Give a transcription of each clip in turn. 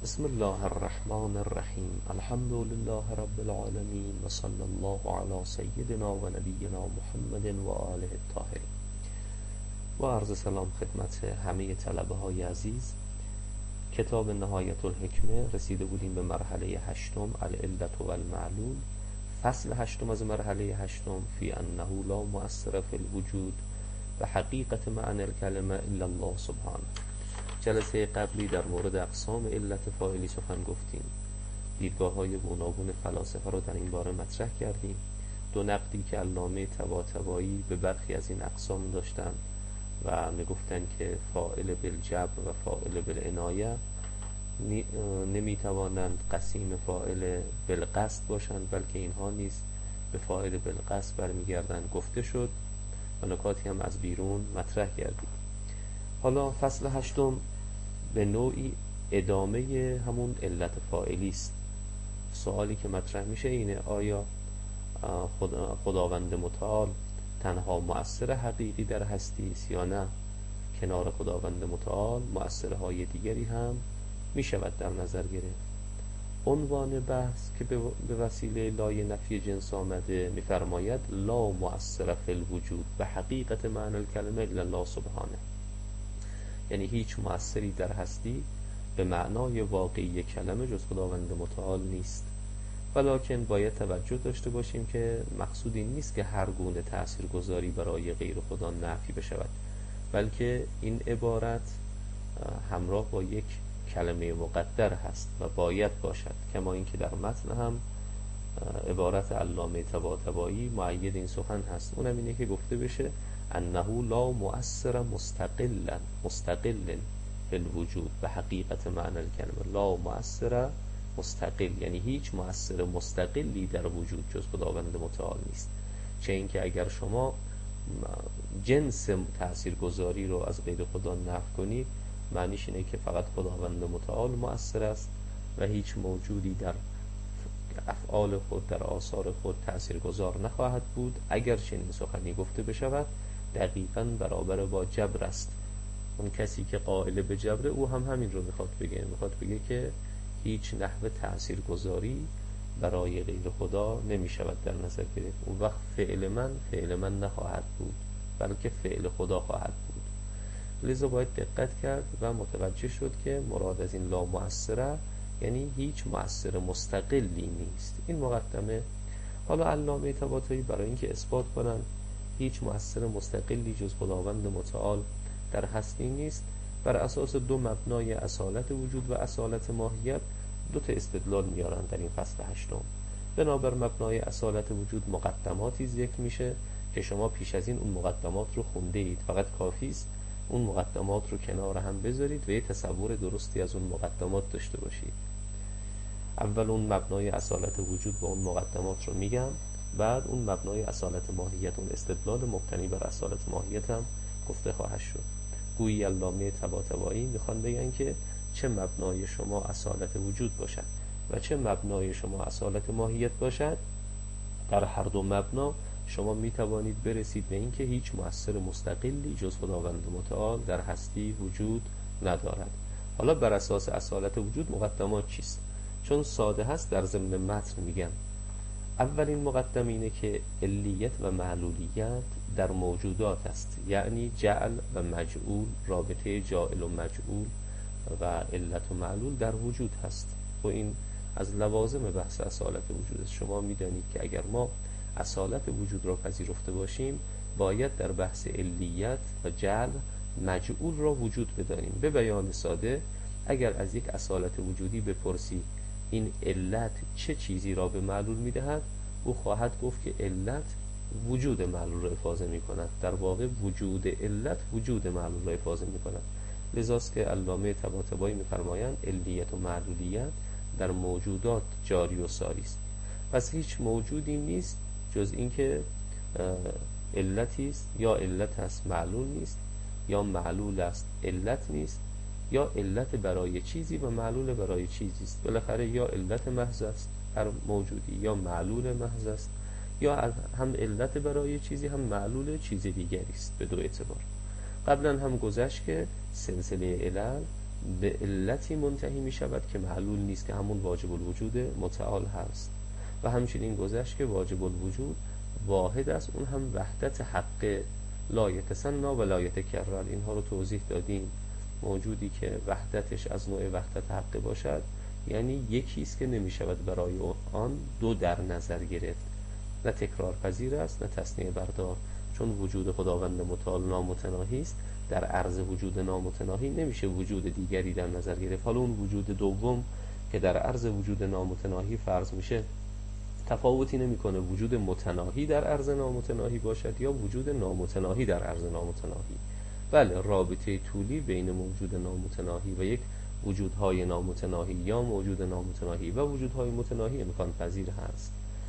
بسم الله الرحمن الرحیم. الحمد لله رب العالمین و صلی الله علی سیدنا و نبینا محمد و آله الطاهرین. و عرض سلام خدمت همه طلبه های عزیز. کتاب نهایت الحکمه رسیده بودیم به مرحله هشتم، العلت و المعلول، فصل هشتم از مرحله هشتم، فی انه لا مؤثر فی الوجود و حقیقت معنی الکلمه الا الله سبحانه. جلسه قبلی در مورد اقسام علت فاعلی سخن گفتیم. دیدگاه های گوناگون فلاسفه رو در این باره مطرح کردیم. دو نقدی که علامه طباطبایی به برخی از این اقسام داشتند و میگفتند که فاعل بالجبر و فاعل بالعنایه نمیتوانند قسیم فاعل بالقصد باشند، بلکه اینها نیز به فاعل بالقصد برمیگردند. گفته شد و نکاتی هم از بیرون مطرح کردیم. حالا فصل هشتم به نوعی ادامه همون علت فاعلی است. سوالی که مطرح میشه اینه: آیا خداوند متعال تنها مؤثر حقیقی در هستی است یا نه کنار خداوند متعال مؤثرهای دیگری هم میشود در نظر گرفت؟ عنوان بحث که به وسیله لای نفی جنس آمده میفرماید لا مؤثر فی الوجود به حقیقت معنی الکلمه الا الله سبحانه، یعنی هیچ مؤثری در هستی به معنای واقعی کلمه جز خداوند متعال نیست. ولکن باید توجه داشته باشیم که مقصود این نیست که هر گونه تاثیرگذاری برای غیر خدا نفی بشود، بلکه این عبارت همراه با یک کلمه مقدر هست و باید باشد، کما اینکه در متن هم عبارت علامه طباطبایی مؤید این سخن هست. اونم اینه که گفته بشه انه لا مؤثر مستقل فی الوجود به حقیقت معنی الکلمه. لا مؤثر مستقل یعنی هیچ مؤثر مستقلی در وجود جز خداوند متعال نیست. چه اینکه اگر شما جنس تاثیرگذاری رو از غیر خدا نفی کنید، معنیش اینه که فقط خداوند متعال مؤثر است و هیچ موجودی در افعال خود در آثار خود تاثیرگذار نخواهد بود. اگر چنین سخنی گفته بشود دقیقاً برابر با جبر است. اون کسی که قائل به جبر او هم همین رو میخواد بگه که هیچ نحوه تاثیرگذاری برای غیر خدا نمیشود در نظر گرفت. اون وقت فعل من نخواهد بود، بلکه فعل خدا خواهد بود. لذا باید دقت کرد و متوجه شد که مراد از این لا مؤثره یعنی هیچ مؤثر مستقلی نیست. این مقدمه. حالا علامه طباطبایی برای اینکه اثبات کنن هیچ مؤثر مستقلی جز خداوند متعال در هستی نیست، بر اساس دو مبنای اصالت وجود و اصالت ماهیت دو تا استدلال میارن در این فصل هشتم. بنابر مبنای اصالت وجود مقدماتی ذکر میشه که شما پیش از این اون مقدمات رو خونده اید، فقط کافی است اون مقدمات رو کنار هم بذارید و یه تصور درستی از اون مقدمات داشته باشید. اول اون مبنای اصالت وجود و اون مقدمات رو میگم، بعد اون مبنای اصالت ماهیت، اون استدلال مبتنی بر اصالت ماهیت هم گفته خواهد شد. گویی علامه طباطبایی میخوان بگن که چه مبنای شما اصالت وجود باشد و چه مبنای شما اصالت ماهیت باشد، در هر دو مبنا شما میتوانید برسید به این که هیچ مؤثر مستقلی جز خداوند متعال در هستی وجود ندارد. حالا بر اساس اصالت وجود مقدمات چیست؟ چون ساده هست در ضمن متن میگن. اولین مقدمه اینه که علیت و معلولیت در موجودات است، یعنی جعل و مجعول، رابطه جاعل و مجعول و علت و معلول در وجود هست. و این از لوازم بحث اصالت وجود است. شما میدانید که اگر ما اصالت وجود را پذیرفته باشیم باید در بحث علیت و جعل مجعول را وجود بدانیم. به بیان ساده، اگر از یک اصالت وجودی بپرسی این علت چه چیزی را به معلول میدهد، او خواهد گفت که علت وجود معلول را افاضه می کند. در واقع وجود علت وجود معلول را افاضه می کند. لذاست که علامه طباطبایی می‌فرمایند علیت و معلولیت در موجودات جاری و ساری است. پس هیچ موجودی نیست جز اینکه علتی است، یا علت است معلول نیست، یا معلول است علت نیست، یا علت برای چیزی و معلول برای چیزی است. بالاخره یا علت محض است هر موجودی، یا معلول محض است، یا هم علت برای چیزی هم معلول چیز دیگری است. به دو اعتبار قبلا هم گذشت که سلسله علل به علتی منتهی می شود که معلول نیست، که همون واجب الوجود متعال هست. و همچنین گذشت که واجب الوجود واحد است، اون هم وحدت حق، لا یتسنا و لا یتکرر. اینها رو توضیح دادیم. موجودی که وحدتش از نوع وحدت حق باشد یعنی یکی است که نمی شود برای آن دو در نظر گرفت، نه تکرار پذیر است نه تصنیع بردار. چون وجود خداوند متعال نامتناهی است، در عرض وجود نامتناهی نمیشه وجود دیگری در نظر گرفت. حالا اون وجود دوم که در عرض وجود نامتناهی فرض میشه تفاوتی نمیکنه وجود متناهی در عرض نامتناهی باشد یا وجود نامتناهی در عرض نامتناهی. بله، رابطه طولی بین موجود نامتناهی و یک وجودهای نامتناهی یا موجود نامتناهی و وجودهای متناهی امکان پذیر هست.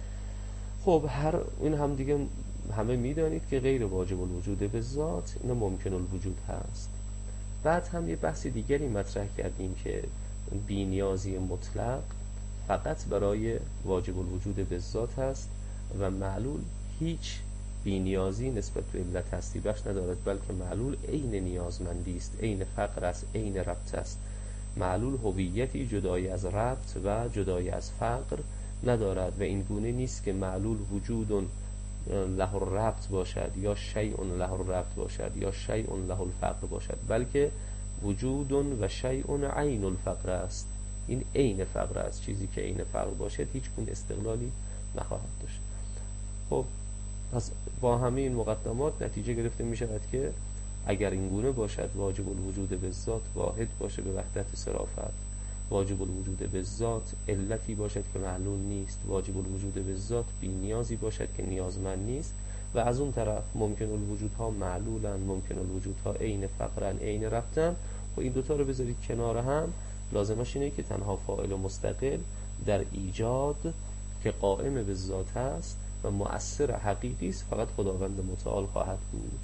خب این هم دیگه همه میدانید که غیر واجب الوجود به ذات این ممکن الوجود هست. بعد هم یه بحث دیگری مطرح کردیم که بی‌نیازی مطلق فقط برای واجب الوجود به ذات هست و معلول هیچ بی‌نیازی نسبت به علت هستی بخش ندارد، بلکه معلول عین نیازمندی است، عین فقر است، عین ربط است. معلول هویتی جدای از ربط و جدای از فقر ندارد و این گونه نیست که معلول وجود له الربط باشد یا شیء له الربط باشد یا شیء له الفقر باشد، بلکه وجود و شیء عین الفقر است. این عین فقر است. چیزی که عین فقر باشد هیچ گونه استقلالی نخواهد داشت. خب پس با همه این مقدمات نتیجه گرفته می شود که اگر این گونه باشد واجب الوجود به ذات واحد باشه به وحدت صرافت، واجب الوجود به ذات علتی باشد که معلول نیست، واجب الوجود به ذات بی نیازی باشد که نیازمند نیست، و از اون طرف ممکن الوجودها معلولن، ممکن الوجودها عین فقرن، عین ربطن. و این دوتا رو بذارید کنار هم، لازمش اینه که تنها فاعل و مستقل در ایجاد که قائم به ذات هست و مؤثر حقیقی است فقط خداوند متعال خواهد بود.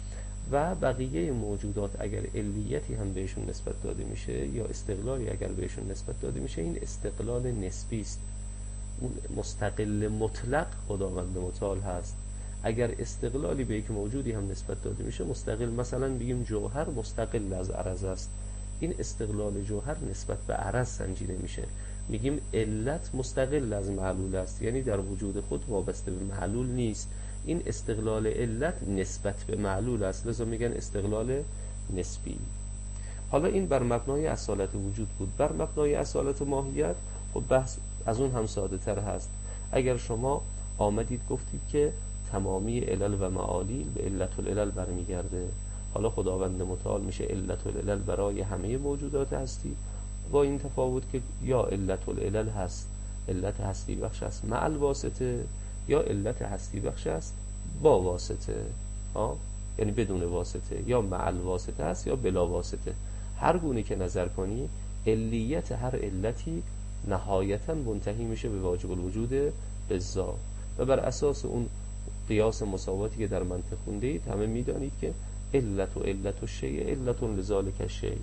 و بقیه موجودات اگر علیتی هم بهشون نسبت داده میشه یا استقلالی اگر بهشون نسبت داده میشه، این استقلال نسبی است. اون مستقل مطلق خداوند متعال هست. اگر استقلالی به یک موجودی هم نسبت داده میشه مستقل، مثلا بگیم جوهر مستقل از عرض است، این استقلال جوهر نسبت به عرض سنجیده میشه. میگیم علت مستقل از معلول است، یعنی در وجود خود وابسته به معلول نیست. این استقلال علت نسبت به معلول است، لذا میگن استقلال نسبی. حالا این بر مبنای اصالت وجود بود. بر مبنای اصالت ماهیت خب بحث از اون هم ساده تر هست. اگر شما آمدید گفتید که تمامی علل و معالیل به علت العلل برمیگرده، حالا خداوند متعال میشه علت العلل برای همه موجودات هستی، با این تفاوت که یا علت العلل هست، علت هستی بخش است مع الواسطه، یا علت هستی بخش است با واسطه، یعنی بدون واسطه، یا مع الواسطه است یا بلا واسطه. هر گونه که نظر کنی علیت هر علتی نهایتا منتهی میشه به واجب الوجود به ذات. و بر اساس اون قیاس مساواتی که در منطق خونده اید همه میدانید که علت و علت و شیء علت لذالک الشیء.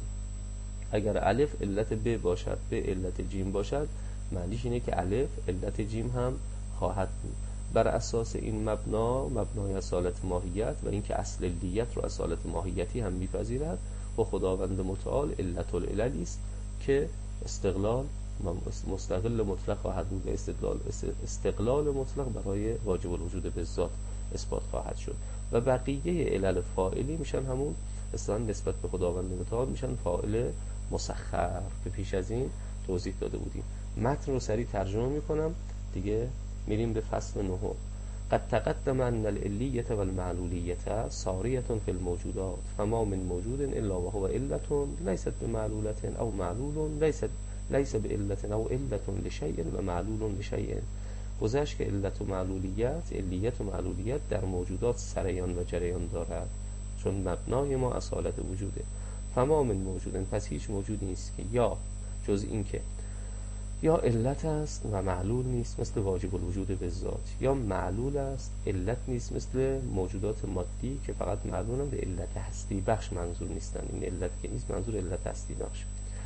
اگر الف علت ب باشد، ب علت جیم باشد، معنیش اینه که الف علت جیم هم خواهد بود. بر اساس این مبنای اصالت ماهیت و اینکه اصل علیت رو اصالت ماهیتی هم میپذیرد و خداوند متعال علت العللی است که استقلال مستقل مطلق خواهد بود و استقلال مطلق برای واجب الوجود به ذات اثبات خواهد شد. و بقیه علل فاعلی میشن همون اصلا نسبت به خداوند متعال میشن فاعل مسخر که پیش از این توضیح داده بودیم. متن رو سریع ترجمه میکنم دیگه میریم به فصل 9. قد تقدم ان العلیة والمعلولیة ساریة فی الموجودات فما من موجود الا وهو علة لیست بمعلولة او معلول لیس بعلة او علة لشیء و معلول لشیء. گذشت که علت و معلولیت، علیت و معلولیت در موجودات سریان و جریان دارد، چون مبنای ما اصالت وجوده. فما من موجود، پس هیچ موجودی نیست که یا جز این که یا علت است و معلول نیست مثل واجب الوجود به ذات، یا معلول است علت نیست مثل موجودات مادی که فقط معلولن به علت هستی بخش منظور نیستن. این علت که نیست منظور علت هستی بخش.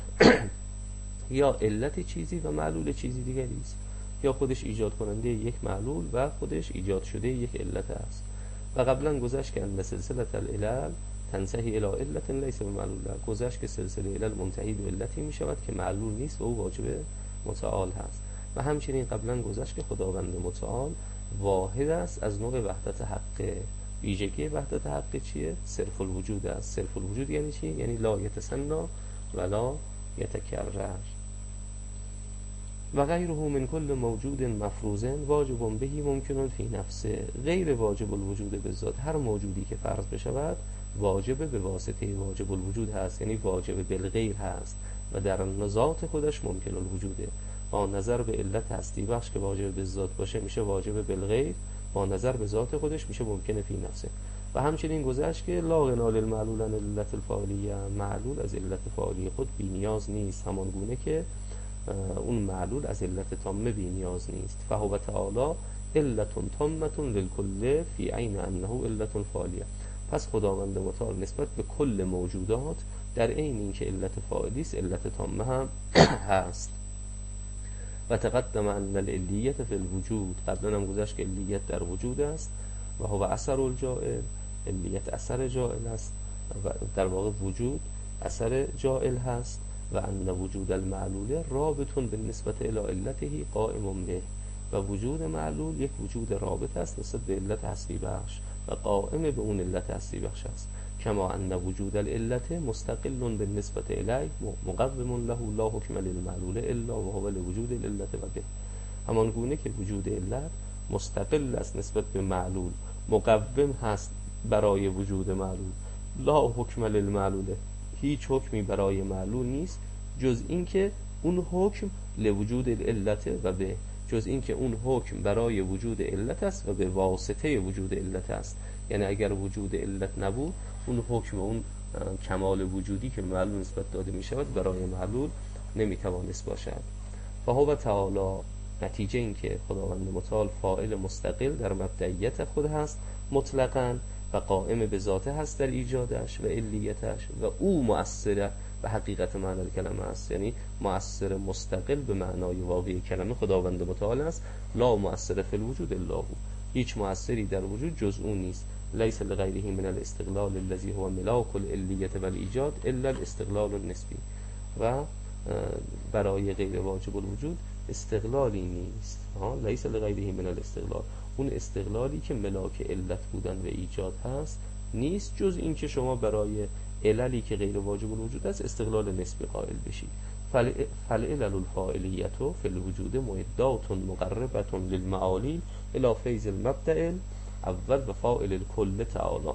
یا علت چیزی و معلول چیزی دیگری است، یا خودش ایجاد کننده یک معلول و خودش ایجاد شده یک علت است. و قبلا گذشت که ان سلسله العلل تنتهی الی علت لیس بمعلول، گذشت که سلسله علل منتهی به علتی می شود که معلول نیست و او واجب متعال هست. و همچنین قبلا گذشت که خداوند متعال واحد است از نوع وحدت حقه. ویژگی وحدت حقه چیه؟ صرف الوجود است. صرف الوجود یعنی چی؟ یعنی لا یتسنا ولا یتکرر. و غیره من کل موجود مفروض واجب بهی ممکن فی نفسه، غیر واجب الوجود به ذات، هر موجودی که فرض بشود واجب به واسطه واجب الوجود هست، یعنی واجب بالغیر هست و در ذات خودش ممکن الوجوده. با نظر به علت هستی بخش که واجب به ذات باشه میشه واجب بالغیر، با نظر به ذات خودش میشه ممکن فی نفسه. و همچنین گذشت که لا غنا للمعلول عن علت الفاعلیه، معلول از علت فاعلی خود بی نیاز نیست، همان گونه که اون معلول از علت تامه بی نیاز نیست. فهو تعالی علت تامه للکل فی عین انه علت فاعلیه. پس خداوند متعال نسبت به کل موجودات در عین اینکه علت فاعلی است علت تامه هم هست. و تقدم ان العلیت فی الوجود، قبلا هم گذشت که علیت در وجود است و هو اثر الجائل، علیت اثر جائل است و در واقع وجود اثر جائل هست. و ان وجود المعلول رابط بالنسبه الی علته قائم به، و وجود معلول یک وجود رابط است نسبت به علت هستی بخش و قائم به اون علت هستی بخش است. کما ان وجود العلت مستقل بالنسبه الیه مقوم له لا حکم للمعلول الا وهو لوجود العلت و به. همان گونه که وجود علت مستقل است نسبت به معلول، مقوم هست برای وجود معلول، لا حکم للمعلول، هیچ حکمی برای معلول نیست جز اینکه اون حکم لوجود العلت و به، جز اینکه اون حکم برای وجود علت است و به واسطه وجود علت است. یعنی اگر وجود علت نبود اون حکم و اون کمال وجودی که معلول نسبت داده می شود برای معلول نمی توانست باشد. فهو تعالی، نتیجه این که خداوند متعال فاعل مستقل در مبدئیت خود هست مطلقاً و قائم به ذاته هست در ایجادش و علیتش، و او مؤثر به حقیقت معنی کلمه است، یعنی مؤثر مستقل به معنای واقعی کلمه خداوند متعال است. لا مؤثر فی الوجود الا هو، هیچ مؤثری در وجود جز او نیست. لیس لغیره من الاستقلال الذي هو ملاک العلیت و الایجاد الا الاستقلال النسبی، و برای غیر واجب الوجود استقلالی نیست. لیس لغیره من الاستقلال، اون استقلالی که ملاک علت بودن و ایجاد هست نیست جز این که شما برای عللی که غیر واجب الوجود است استقلال نسبی قائل بشید. فالعلل الفاعلیه فی الوجود معدات مقربه للمعالی الی فیض المبدأ اول و فاعل الکل تعالی.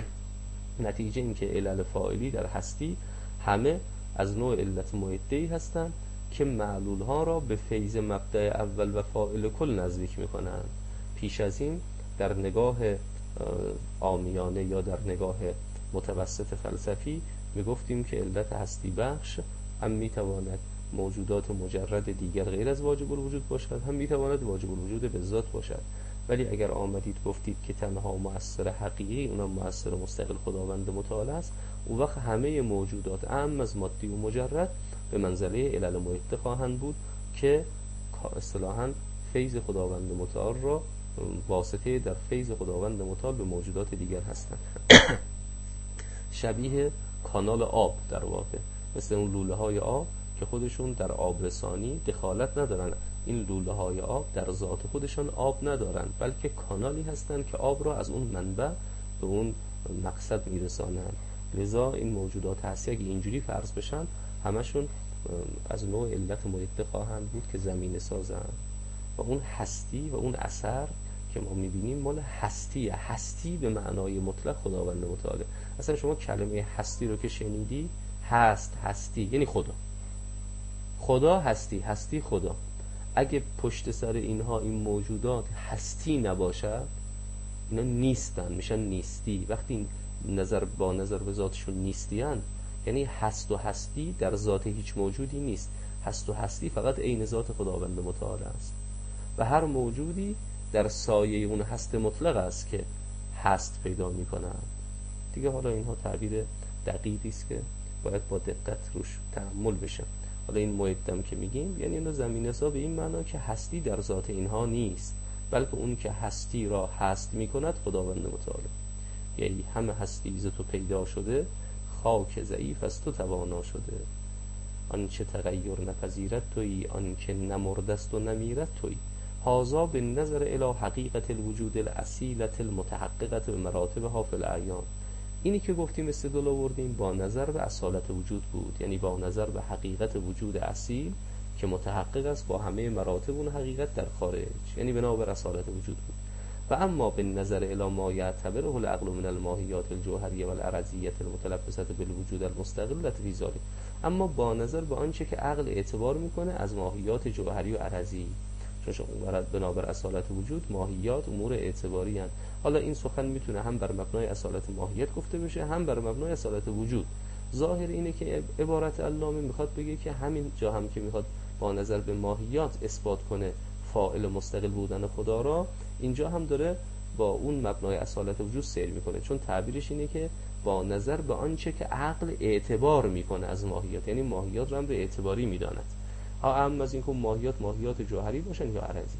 نتیجه این که علل فاعلی در هستی همه از نوع علت معده‌ای هستند که معلول ها را به فیض مبدأ اول و فاعل کل نزدیک می‌کنند. پیش از این در نگاه عامیانه یا در نگاه متوسط فلسفی میگفتیم که علت هستی بخش هم میتواند موجودات مجرد دیگر غیر از واجب الوجود باشد، هم میتواند واجب الوجود به ذات باشد. ولی اگر آمدید گفتید که تنها مؤثر حقیقی اونم مؤثر مستقل خداوند متعال است، اون وقت همه موجودات اعم از مادی و مجرد به منزله علل معده خواهند بود که اصطلاحاً فیض خداوند متعال را واسطه در فیض خداوند متعال به موجودات دیگر هستند. شبیه کانال آب در واقع، مثل اون لوله های آب که خودشون در آب رسانی دخالت ندارن. این لوله های آب در ذات خودشان آب ندارن، بلکه کانالی هستند که آب را از اون منبع به اون مقصد میرسانند. لذا این موجودات هستی اگه اینجوری فرض بشن همشون از نوع علت معده خواهند بود که زمینه سازند. و اون هستی و اون اثر که ما میبینیم مال هستیه. هستی به معنای مطلق خداوند متعاله. اصلا شما کلمه هستی رو که شنیدی، هستی یعنی خدا هستی، هستی خدا. اگه پشت سر اینها این موجودات هستی نباشد اینا نیستن، میشن نیستی. وقتی با نظر به ذاتشون نیستیان یعنی هست و هستی در ذات هیچ موجودی نیست. هست و هستی فقط عین ذات خداوند متعال است و هر موجودی در سایه اون هست مطلق است که هست پیدا میکنند دیگه. حالا اینها تعبیر دقیقی است که باید با دقت روش تأمل بشه. حالا این معدم که میگیم یعنی اینو زمینه سا به این معنا که هستی در ذات اینها نیست، بلکه اون که هستی را هست میکند خداوند متعال. یعنی همه هستی ز تو پیدا شده، خاک ضعیف از تو توانا شده. آنچه تغییر نپذیرد تویی، آنچه نمردست و نمیرد تویی. هذا به نظر الی حقیقت الوجود الاصیلت المتحققت به مراتبها فی الاعیان. اینی که گفتیم استدلال آوردیم با نظر به اصالت وجود بود، یعنی با نظر به حقیقت وجود اصیل که متحقق است با همه مراتب اون حقیقت در خارج، یعنی بنابر اصالت وجود بود. و اما به نظر الی ما یعتبره العقل من الماهیات الجوهریه و العرضیه المتلبسه بالوجود المستقل فی ذلک. اما با نظر به آنچه که عقل اعتبار میکنه از ماهیات جوهری و عرضی، چون بنابر اصالت وجود ماهیات امور اعتباری هستند. حالا این سخن میتونه هم بر مبنای اصالت ماهیت گفته بشه، هم بر مبنای اصالت وجود. ظاهر اینه که عبارت علامه میخواد بگه که همین جا هم که میخواد با نظر به ماهیات اثبات کنه فاعل مستقل بودن خدا را، اینجا هم داره با اون مبنای اصالت وجود سیر میکنه، چون تعبیرش اینه که با نظر به آنچه که عقل اعتبار میکنه از ماهیات، یعنی ماهیات رو هم به اعتباری میداند، ها هم از این که ماهیات جوهری باشن یا عرضی.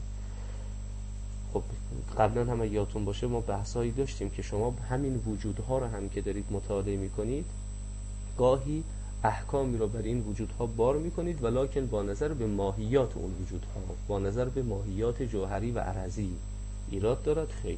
خب قبلا هم یادتون باشه ما بحثایی داشتیم که شما همین وجودها رو هم که دارید مطالعه میکنید، گاهی احکامی رو بر این وجودها بار میکنید ولکن با نظر به ماهیات اون وجودها، با نظر به ماهیات جوهری و عرضی. ایراد دارد؟ خیر.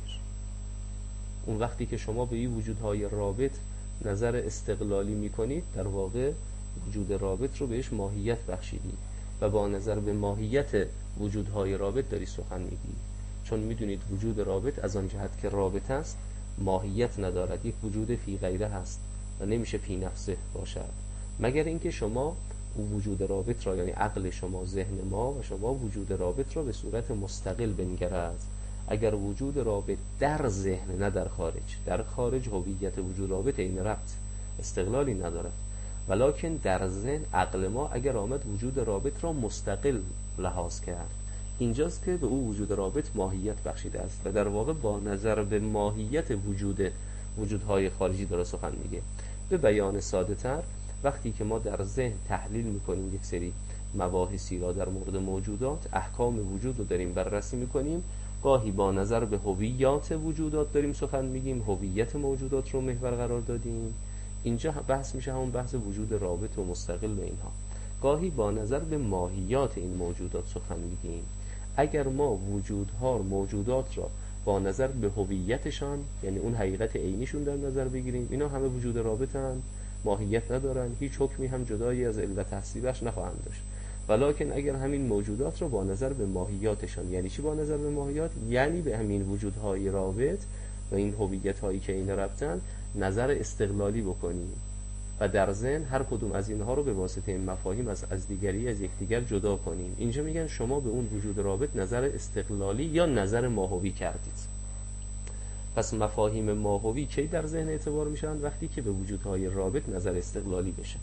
اون وقتی که شما به این وجودهای رابط نظر استقلالی میکنید، در واقع وجود رابط رو بهش ماهیت بخشیدید و با نظر به ماهیت وجودهای رابط داری سخن میگی، چون میدونید وجود رابط از آن جهت که رابط است ماهیت ندارد، یک وجود فی غیره هست و نمیشه فی نفسه باشد، مگر اینکه شما وجود رابط را، یعنی عقل شما، ذهن ما و شما وجود رابط را به صورت مستقل بنگرد. اگر وجود رابط در ذهن نه در خارج، در خارج هویت وجود رابط این ربط استقلالی ندارد، ولکن در ذهن عقل ما اگر آمد وجود رابط را مستقل لحاظ کرد، اینجاست که به او وجود رابط ماهیت بخشیده است و در واقع با نظر به ماهیت وجودهای خارجی داره سخن میگه. به بیان ساده تر، وقتی که ما در ذهن تحلیل میکنیم یک سری مباحثی را در مورد موجودات، احکام وجود رو داریم بررسی میکنیم، گاهی با نظر به هویت وجودات داریم سخن میگیم، هویت موجودات رو محور قرار دادیم، اینجا بحث میشه همون بحث وجود رابط و مستقل و اینها. گاهی با نظر به ماهیات این موجودات سخن میگیم. اگر ما موجودات را با نظر به هویتشان، یعنی اون حقیقت عینیشون در نظر بگیریم، اینا همه وجود رابطن، ماهیت ندارن، هیچ حکمی هم جدایی از علت هستی بخش نخواهند داشت. ولکن اگر همین موجودات رو با نظر به ماهیاتشان، یعنی چی با نظر به ماهیات؟ یعنی به همین وجودهای رابط و این هویت‌هایی که اینا ربطن نظر استقلالی بکنیم و در ذهن هر کدوم از اینها رو به واسطه این مفاهیم از دیگری از یکدیگر جدا کنیم. اینجا میگن شما به اون وجود رابط نظر استقلالی یا نظر ماهوی کردید. پس مفاهیم ماهوی کی در ذهن اعتبار میشن؟ وقتی که به وجودهای رابط نظر استقلالی بشه.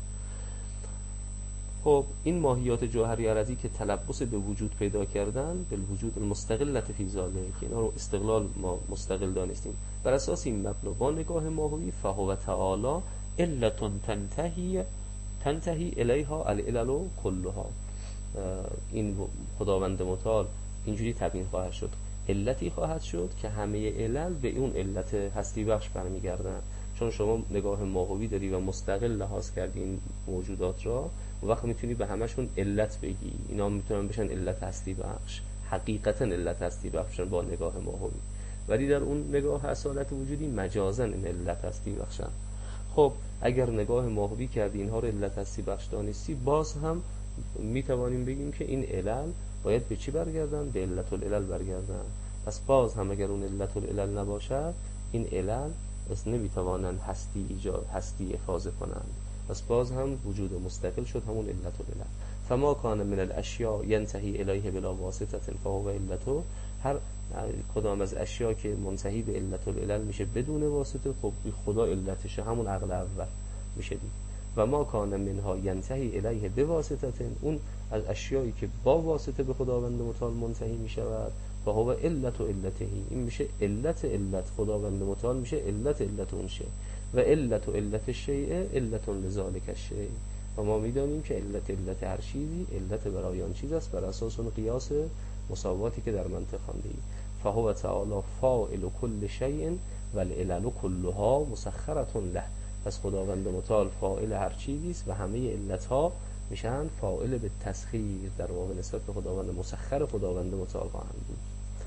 خب این ماهیات جوهری عرضی که تلبس به وجود پیدا کردن، به وجود المستقلت فی ذالک، اینا رو استقلال ما مستقل دانستیم، بر اساس این مبنا با نگاه ماهوی فهو تعالی علت تنتهی الیها العلل کلها. این خداوند متعال اینجوری تبیین خواهد شد، علتی خواهد شد که همه علل به اون علت هستی بخش برمیگردن. چون شما نگاه ماهوی داری و مستقل لحاظ کردی این موجودات را، و وقت میتونی به همشون علت بگی، اینا میتونن بشن علت هستی بخش، حقیقتا علت هستی بخشن با نگاه ماهوی، ولی در اون نگاه اصالت وجودی مجازن این علت هستی بخشن. خب اگر نگاه ماهوی کردی اینها رو علت هستی بخش دانستی، باز هم میتوانیم بگیم که این علل باید به چی برگردن؟ به علت العلل برگردن. پس باز هم اگر اون علت العلل نباشد، این علل پس نمیتوانند هستی افاضه کنند، پس باز هم وجود مستقل شد همون علت العلل. فما کان من الاشیاء ینتهی الیه بلا واسطه فهو علته، هر کدام از اشیاء که منتهی به علت العلل میشه بدون واسطه، خب خدا علتشه، همون عقل اول میشه دید. و ما کان منها ینتهی الیه بواسطه، اون از اشیایی که با واسطه به خداوند متعال منتهی میشود، فهو علت و علتهی، این میشه علت خداوند متعال میشه علت اون شی، و علت شیء علت لذالک الشیء. و ما میدانیم که علت هر چیزی علت برای آن چیز است بر اساس اون قیاس مساواتی که در منطق خوانده ایم. فهو تعالی فاعل کل شیء والعلل کلها مسخرة له. پس خداوند متعال فاعل هر چیزی است و همه علتها میشن فاعل به تسخیر، در واقع نسبت به خداوند مسخر خداوند متعال خواهند بود.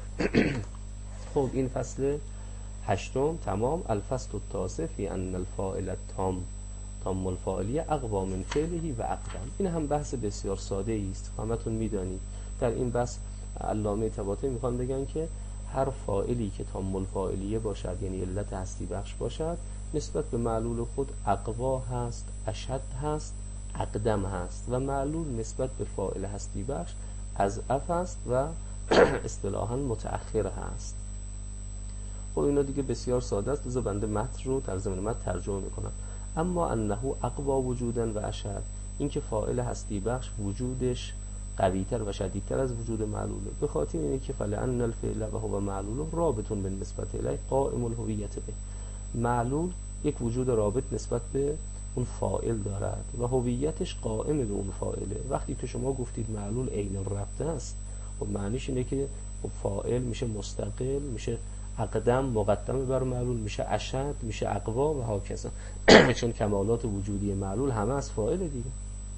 خب این فصل 8 تمام. الفصل التاسع فی ان الفاعل تام الفاعلیه اقوا من فعله و اقدم. این هم بحث بسیار ساده است، همتون میدانید. در این بحث علامه طباطبایی میخوان بگن که هر فاعلی که تام الفاعلیه باشد، یعنی علت هستی بخش باشد، نسبت به معلول خود اقوا هست، اشد هست، اقدم هست، و معلول نسبت به فاعل هستی بخش اضعف است و اصطلاحاً متأخر هست. خب اینا دیگه بسیار ساده است، لذا بنده متن رو در ضمن متن ترجمه میکنم. اما انه اقوا وجودا و اشد، این که فاعل هستی بخش وجودش قویتر و شدیدتر از وجود معلوله، به خاطر اینه که فلان الفعل و هو معلول رابط بالنسبت الیه قائم الهویت به. معلول یک وجود رابط نسبت به اون فاعل دارد و هویتش قائم به اون فاعله. وقتی که شما گفتید معلول عین الربط است، خب معنیش اینه که فاعل میشه مستقل، میشه اقدم مقدم بر معلول، میشه اشد، میشه اقوا و هاکذا. چون کمالات وجودی معلول همه از فاعل دیگه.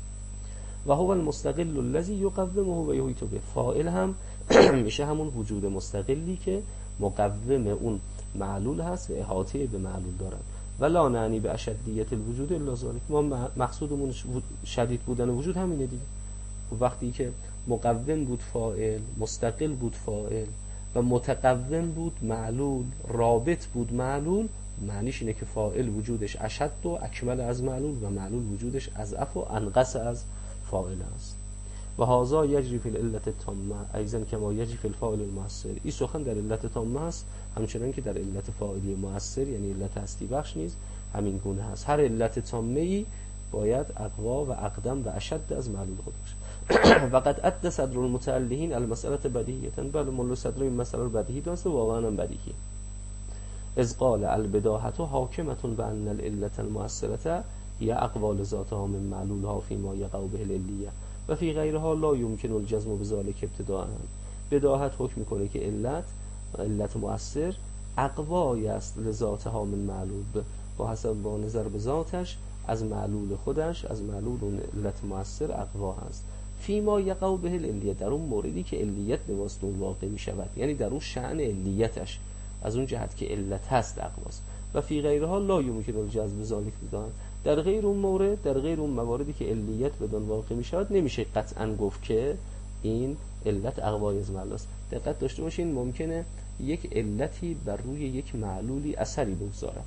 و هو المستقل الذی یقومه و یحیط به. فاعل هم میشه همون وجود مستقلی که مقوم اون معلول هست و احاطه به معلول دارد. ولا نعنی به اشدیت الوجود الا ذلک. ما مقصودمون شدید بودن وجود همینه دیگه. وقتی که مقوم بود فاعل، مستقل بود فاعل و متقوم بود معلول، رابط بود معلول، معنیش اینه که فاعل وجودش اشد و اکمل از معلول و معلول وجودش اضعف و انقص از فاعل است. و هذا یجری فی العلت التامه ایضا کما یجری فی الفاعل المؤثر. این سخن در علت تامه است همچنان که در علت فاعلی مؤثر یعنی علت هستی بخش نیز همین گونه هست. هر علت تامه ای باید اقوا و اقدم و اشد از معلول خود باشه. و قد اد صدر المتعلهین المساله بدیهیه. بله مولوی صدر این مسئله رو بدیهی دانسته، واقعا هم بدیهیه. از قال البداهه حاکمه بان العلت المؤثره هي اقوال ذاتها من معلولها فيما يقع به العلیه و فی غیرها لا یمکن الجزم بذلک ابتداء. بداهت حکم میکنه که علت مؤثر اقوای است لذاتها من معلول، با نظر به ذاتش از معلول خودش، از معلول اون علت مؤثر اقوا هست. فیما یقع به العلیه، در اون موردی که علیت به واسطه اون واقع می شود، یعنی در اون شأن علیتش، از اون جهت که علت هست اقواست. و فی غیرها لا یمکن الجزم بذلک ابتداء. در غیر اون مورد، در غیر اون مواردی که علیت بدون واقع می شود، نمیشه قطعا گفت که این علت اقوای از معلول است. دقت داشته باشین ممکنه یک علتی بر روی یک معلولی اثری بگذاره،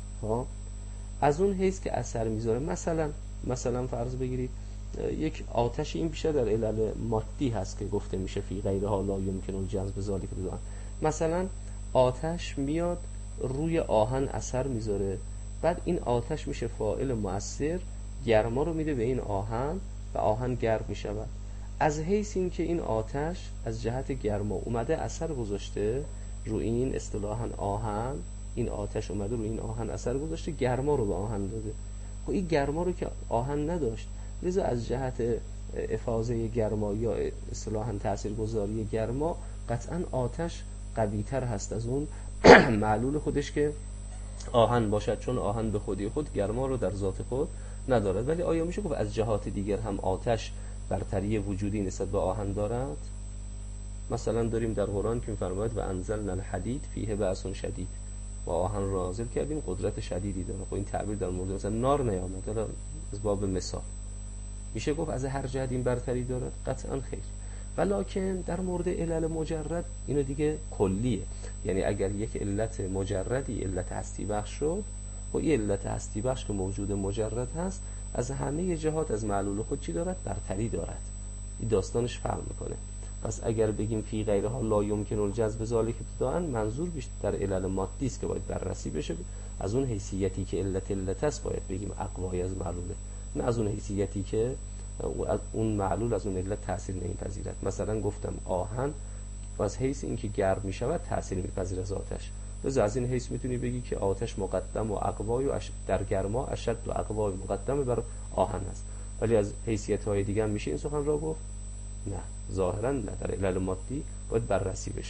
از اون حیث که اثر میذاره. مثلا فرض بگیرید یک آتش، این بیشتر در علل مادی هست که گفته میشه فی غیرها لا یمکن الجزم بذلک ابتداء. مثلا آتش میاد روی آهن اثر میذاره، بعد این آتش میشه فاعل مؤثر، گرما رو میده به این آهن و آهن گرم میشود. از حیث این که این آتش از جهت گرما اومده اثر گذاشته رو این اصطلاحاً آهن، این آتش اومده رو این آهن اثر گذاشته، گرما رو به آهن داده. خب این گرما رو که آهن نداشت، لذا از جهت افاضه گرما یا اصطلاحاً تاثیرگذاری گرما قطعاً آتش قوی‌تر هست از اون معلول خودش که آهن باشد، چون آهن به خودی خود گرما رو در ذات خود ندارد. ولی آیا میشه گفت از جهات دیگر هم آتش برتری وجودی نسبت به آهن دارد؟ مثلا داریم در قرآن که می‌فرماید و انزلنا الحدید فیه بأس شدید، و آهن را نازل کردیم قدرت شدیدی داره. خب این تعبیر در مورد مثلا نار نیامد، حالا از باب مثال میشه گفت از هر جهت این برتری دارد؟ قطعا خیر. ولکن در مورد علل مجرد اینو دیگه کلیه، یعنی اگر یک علت مجردی علت هستی بخش شد، و این علت هستی بخش که موجود مجرد هست از همه جهات از معلول خود چی دارد؟ برتری دارد. این داستانش فرق میکنه. پس اگر بگیم فی غیرها لا یمکن الجزم بذلک ابتداء، منظور بیشتر در علل مادی است که باید بررسی بشه. از اون حیثیتی که علت است باید بگیم اقوای از معلوله، نه از اون حیثیتی که اون معلول از اون علت تاثیر نمیپذیرد. مثلا گفتم آهن از حیث اینکه گرم میشود تاثیر میپذیره از آتش، لذا از این حیث میتونی بگی که آتش مقدم و اقوای و در گرما اشد و اقوای مقدم بر آهن است. ولی از حیثیت‌های دیگه میشه این سخن را گفت؟ نه، ظاهرا نه. در علل مادی باید بررسی بشه.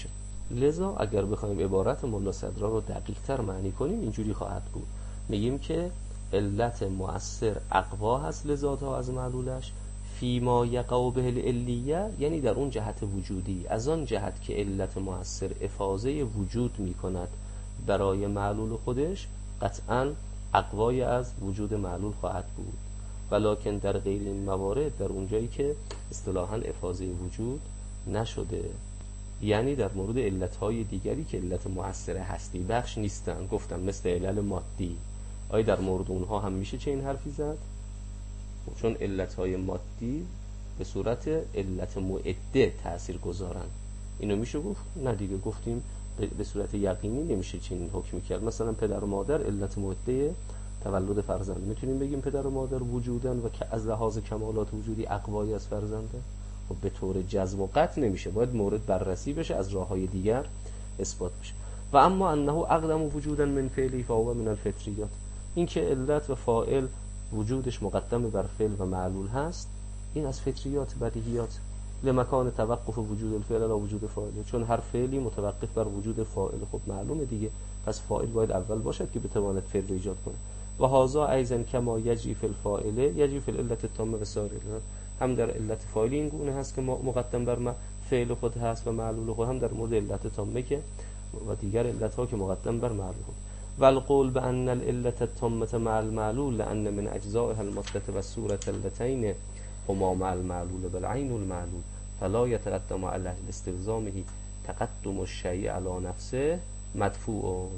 لذا اگر بخوایم عبارت ملا صدرا رو دقیق تر معنی کنیم اینجوری خواهد بود، میگیم که علت مؤثر اقوا هست لذاتها از معلولش، فیما یقع به العلیه، یعنی در اون جهت وجودی، از آن جهت که علت مؤثر افاضه وجود میکند برای معلول خودش، قطعاً اقوای از وجود معلول خواهد بود. ولکن در غیر این موارد، در اونجایی که اصطلاحاً افاضه وجود نشده، یعنی در مورد علتهای دیگری که علت مؤثر هستی بخش نیستن، گفتم مثل علل مادی، آیا در مورد اونها هم میشه چه این حرفی زد؟ چون علتهای مادی به صورت علت معده تأثیر گذارن، اینو میشه گفت؟ نه دیگه، گفتیم به صورت یقینی نمیشه چنین حکمی کرد. مثلا پدر و مادر علت معده تولد فرزند، میتونیم بگیم پدر و مادر وجودن و که از لحاظ کمالات وجودی اقوایی از فرزنده؟ و به طور جزم و قطع نمیشه، باید مورد بررسی بشه، از راههای دیگر اثبات بشه. و اما انه اقدم وجودا من فعلی فهو من الفطریات، این که علت و فاعل وجودش مقدم بر فعل و معلول هست، این از فطریات، بدیهیات. لمکان توقف وجود الفعل لا وجود فاعل، چون هر فعلی متوقف بر وجود فاعل، خب معلومه دیگه، پس فاعل باید اول باشد که بتواند فعل رو ایجاد کنه. و هذا ایضا کما یجری فی الفاعل یجری فی العلت التامه و سایر، هم در علت فاعل این گونه هست که مقدم بر فعل خود هست و معلول خود، هم در مورد علت تامه که و دیگر علت‌ها که مقدم بر معلول خود. والقول بأن العلة التامة مع المعلول لأن من أجزائها المادة والصورة اللتين هما مع المعلول بالعين المعلول فلا يتقدم على استلزامه تقدم الشيء على نفسه مدفوع.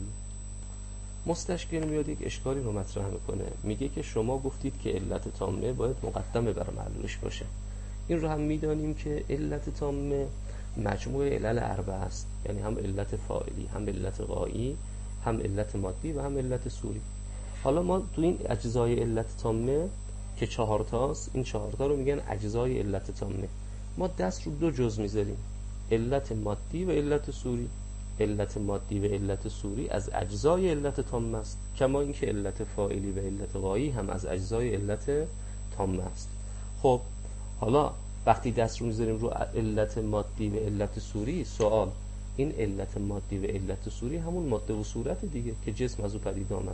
مستشکل میاد یک اشکالی رو مطرح میکنه، میگه که شما گفتید که علت تامه باید مقدم بر معلولش باشه. این رو هم میدانیم که علت تامه مجموع علل اربعه است، یعنی هم علت فاعلی، هم علت غایی، هم علت مادی و هم علت صوری. حالا ما تو این اجزای علت تامه که 4 تاست، این 4 تا رو میگن اجزای علت تامه. ما دست رو 2 جزء میذاریم، علت مادی و علت صوری. علت مادی و علت صوری از اجزای علت تامه است، کما اینکه علت فاعلی و علت غایی هم از اجزای علت تامه است. خب حالا وقتی دست رو میذاریم رو علت مادی و علت صوری، سوال، این علت مادی و علت صوری همون ماده و صورت دیگه که جسم از او پدید آمده،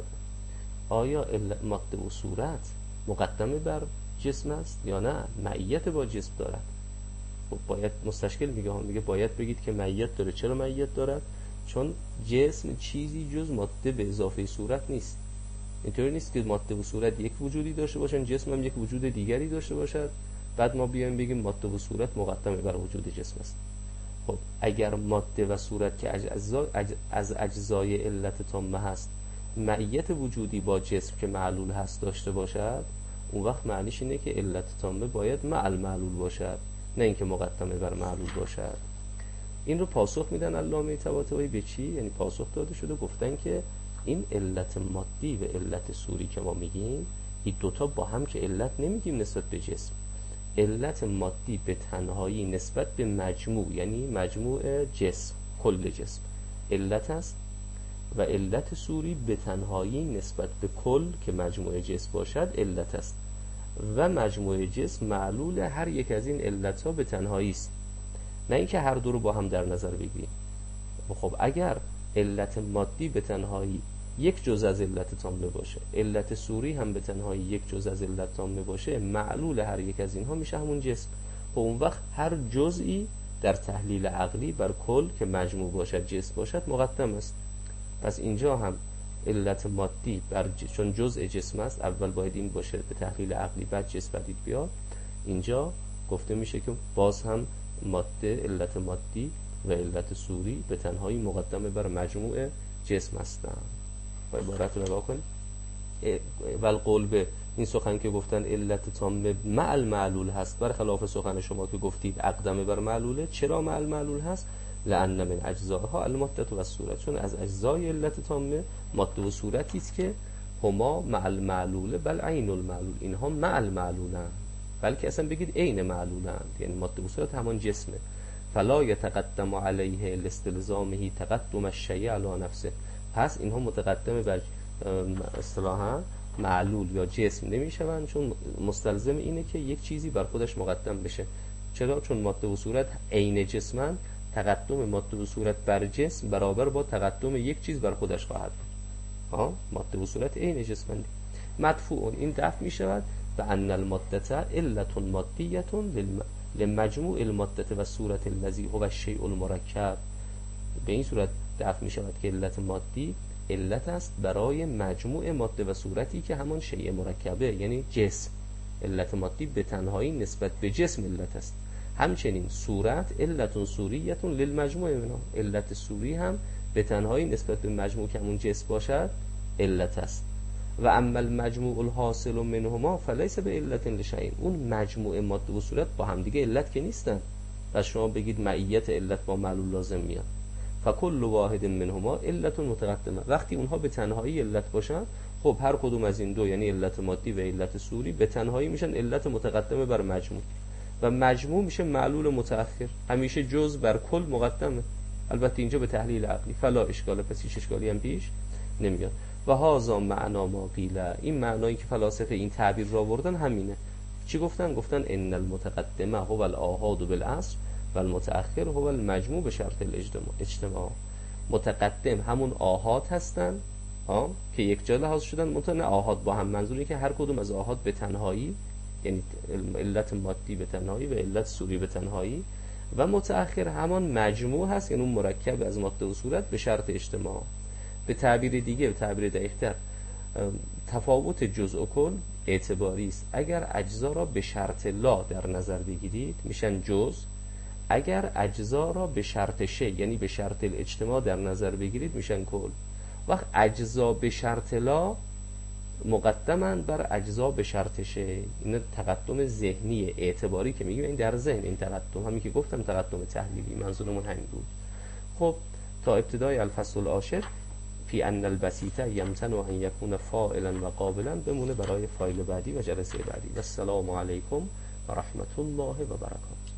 آیا ماده و صورت مقدمه بر جسم است یا نه معیت با جسم دارد؟ خب باید مستشکل میگه باید بگید که معیت داره. چرا معیت دارد؟ چون جسم چیزی جز ماده به اضافه صورت نیست. اینطوری نیست که ماده و صورت یک وجودی داشته باشن، جسم هم یک وجود دیگری داشته باشد، بعد ما بیایم بگیم ماده و صورت مقدمه بر وجود جسم است. خب اگر ماده و صورت که از اجزای علت تامه هست معیت وجودی با جسم که معلول هست داشته باشد، اون وقت معنیش اینه که علت تامه باید مع المعلول باشد، نه اینکه مقدمه بر معلول باشد. این رو پاسخ میدن علامه طباطبایی به چی؟ یعنی پاسخ داده شده، گفتن که این علت مادی و علت صوری که ما میگیم، این دوتا با هم که علت نمیگیم نسبت به جسم. علت مادی به تنهایی نسبت به مجموع، یعنی مجموع جسم، کل جسم علت است، و علت صوری به تنهایی نسبت به کل که مجموع جسم باشد علت است، و مجموع جسم معلول هر یک از این علت‌ها به تنهایی است، نه اینکه هر دو رو با هم در نظر بگیریم. خب اگر علت مادی به تنهایی یک جزء از علت تامه باشه، علت صوری هم به تنهایی یک جزء از علت تامه باشه، معلول هر یک از اینها میشه همون جسم. خب اون وقت هر جزئی در تحلیل عقلی بر کل که مجموع باشد جسم باشد مقدم است. پس اینجا هم علت مادی چون جزء جسم است، اول باید این باشه به تحلیل عقلی، بعد جسم پدید بیاد. اینجا گفته میشه که باز هم ماده، علت مادی و علت صوری به تنهایی مقدمه بر مجموع جسم هستند. با عبارت رو نگاه کنید. والقول به این سخن که گفتن علت تامه مع المعلول هست، برخلاف سخن شما که گفتید اقدمه بر معلوله. چرا مع المعلول هست؟ لأن من اجزاها الماده و الصورت، چون از اجزای علت تامه ماده و صورتی است که هما مع المعلول بل عین المعلول، اینها مع المعلولند، بلکه اصلا بگید عین معلولند، یعنی ماده و صورت همان جسمه. فلا یتقدم علیه لاستلزامه تقدم الشیء علی نفسه، پس اینها متقدم بر اصطلاحا معلول یا جسم نمیشوند، چون مستلزم اینه که یک چیزی بر خودش مقدم بشه. چرا؟ چون ماده و صورت عین جسمن، تقدم ماده و صورت بر جسم برابر با تقدم یک چیز بر خودش خواهد بود. ماده و صورت عین جسمندی. مدفوع این دفع می شود و ان الماده علت مادیه لمجموع الماده و صورت الذی هو الشیء المرکب. به این صورت دفع می شود که علت مادی علت است برای مجموع ماده و صورتی که همان شیء مرکبه، یعنی جسم. علت مادی به تنهایی نسبت به جسم علت است. همچنین صورت علت سوریه للمجموع منها، علت سوری هم به تنهایی نسبت به مجموع که همون جسم باشد علت است. و اما المجموع الحاصل منهما فلیس به علت لشیء، اون مجموع ماده و صورت با هم دیگه علت که نیستن. پس شما بگید معیت علت با معلول لازم میاد. فکل واحد منهما علت متقدمه. وقتی اونها به تنهایی علت باشن، خب هر کدوم از این دو، یعنی علت مادی و علت سوری، به تنهایی میشن علت متقدمه بر مجموع و مجموع میشه معلول متأخر. همیشه جز بر کل مقدمه. البته اینجا به تحلیل عقلی فلا اشکاله، پس هیچ اشکالی هم پیش نمیاد. و هذا معنا ما قیل، این معنایی که فلاسفه این تعبیر را آوردن همینه. چی گفتن؟ گفتن ان المتقدمه هو الاحاد بالاصل و المتأخر هو المجموع به شرط الاجتماع. متقدم همون آحاد هستن که یک جا لحاظ شدن، متن آحاد با هم، منظوری که هر کدوم از آحاد به تنهایی، یعنی علت مادی به تنهایی و علت سوری به تنهایی، و متأخر همان مجموع هست، یعنی اون مرکب از ماده و صورت به شرط اجتماع. به تعبیر دیگه، به تعبیر دقیق‌تر، تفاوت جزء و کل اعتباری است. اگر اجزا را به شرط لا در نظر بگیرید میشن جزء، اگر اجزا را به شرط شی، یعنی به شرط الاجتماع در نظر بگیرید میشن کل. وقت اجزا به شرط لا مقدمند بر اجزا به شرط شی. این تقدم ذهنی اعتباری که میگیم، این در ذهن، این تقدم همین که گفتم تقدم تحلیلی، منظورمون همین بود. خب تا ابتدای الفصل العاشر فی ان البسیط یمتنع ان یکون فاعلا و قابلا بمونه برای فایل بعدی و جلسه بعدی. و السلام علیکم و رحمت الله و برکاته.